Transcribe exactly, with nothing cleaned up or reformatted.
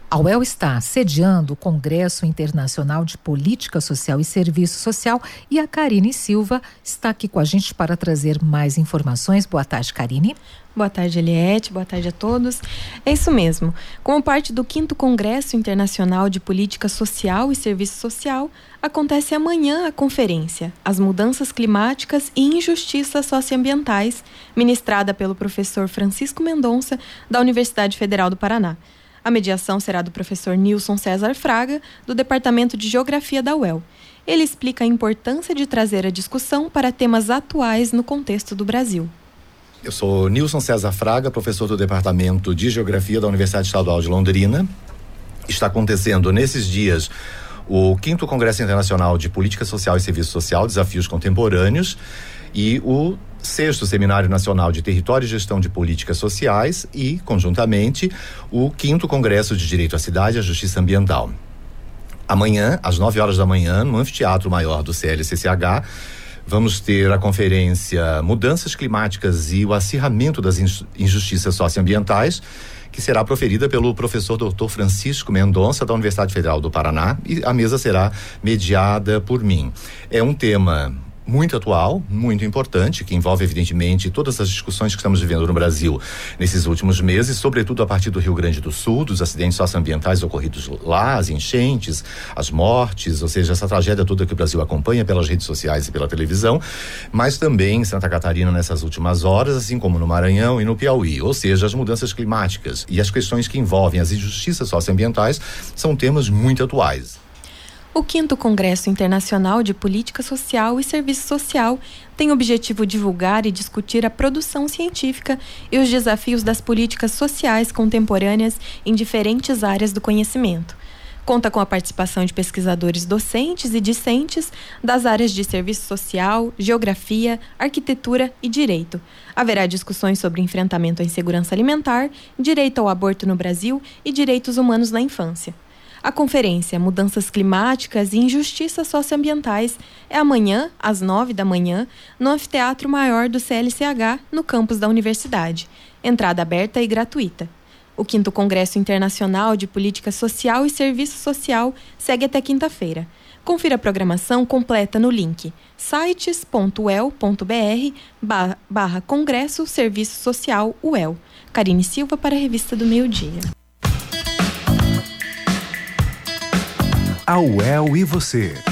A U E L está sediando o Congresso Internacional de Política Social e Serviço Social e a Karine Silva está aqui com a gente para trazer mais informações. Boa tarde, Karine. Boa tarde, Eliette. Boa tarde a todos. É isso mesmo. Como parte do quinto Congresso Internacional de Política Social e Serviço Social, acontece amanhã a conferência As Mudanças Climáticas e Injustiças Socioambientais, ministrada pelo professor Francisco Mendonça, da Universidade Federal do Paraná. A mediação será do professor Nilson César Fraga, do Departamento de Geografia da U E L. Ele explica a importância de trazer a discussão para temas atuais no contexto do Brasil. Eu sou Nilson César Fraga, professor do Departamento de Geografia da Universidade Estadual de Londrina. Está acontecendo nesses dias o quinto Congresso Internacional de Política Social e Serviço Social, Desafios Contemporâneos, e o sexto Seminário Nacional de Território e Gestão de Políticas Sociais e, conjuntamente, o quinto Congresso de Direito à Cidade e à Justiça Ambiental. Amanhã, às nove horas da manhã, no Anfiteatro Maior do C L C C H, vamos ter a conferência Mudanças Climáticas e o Acirramento das Injustiças Socioambientais, que será proferida pelo professor doutor Francisco Mendonça, da Universidade Federal do Paraná, e a mesa será mediada por mim. É um tema muito atual, muito importante, que envolve evidentemente todas as discussões que estamos vivendo no Brasil nesses últimos meses, sobretudo a partir do Rio Grande do Sul, dos acidentes socioambientais ocorridos lá, as enchentes, as mortes, ou seja, essa tragédia toda que o Brasil acompanha pelas redes sociais e pela televisão, mas também em Santa Catarina nessas últimas horas, assim como no Maranhão e no Piauí, ou seja, as mudanças climáticas e as questões que envolvem as injustiças socioambientais são temas muito atuais. O quinto Congresso Internacional de Política Social e Serviço Social tem o objetivo de divulgar e discutir a produção científica e os desafios das políticas sociais contemporâneas em diferentes áreas do conhecimento. Conta com a participação de pesquisadores docentes e discentes das áreas de serviço social, geografia, arquitetura e direito. Haverá discussões sobre enfrentamento à insegurança alimentar, direito ao aborto no Brasil e direitos humanos na infância. A conferência Mudanças Climáticas e Injustiças Socioambientais é amanhã, às nove da manhã, no Anfiteatro Maior do C L C H, no campus da Universidade. Entrada aberta e gratuita. O quinto Congresso Internacional de Política Social e Serviço Social segue até quinta-feira. Confira a programação completa no link sites ponto u e l ponto b r barra Congresso Serviço Social U E L. Karine Silva para a Revista do Meio Dia. A U E L e você.